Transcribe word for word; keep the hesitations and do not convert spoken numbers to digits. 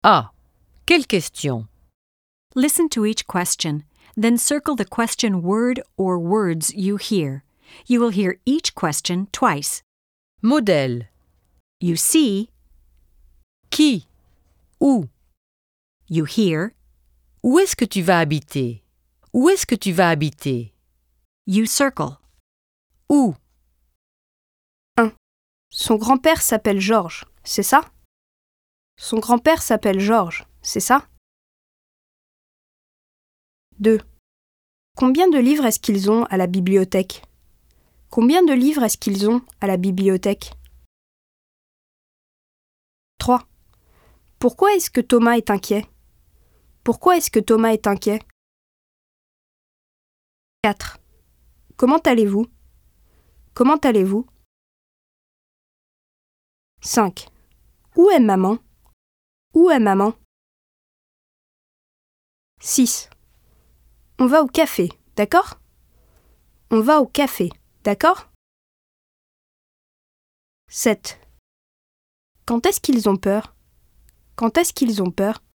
A. Quelle question? Listen to each question, then circle the question word or words you hear. You will hear each question twice. Modèle. You see, Qui? Où? you hear, Où est-ce que tu vas habiter? Où est-ce que tu vas habiter? you circle. Où? Son grand-père s'appelle Georges, c'est ça? Son grand-père s'appelle Georges, c'est ça? deux. Combien de livres est-ce qu'ils ont à la bibliothèque? Combien de livres est-ce qu'ils ont à la bibliothèque? trois. Pourquoi est-ce que Thomas est inquiet? Pourquoi est-ce que Thomas est inquiet? quatre. Comment allez-vous? Comment allez-vous? cinq. Où est maman? Où est maman? six. On va au café, d'accord? On va au café, d'accord? sept. Quand est-ce qu'ils ont peur? Quand est-ce qu'ils ont peur?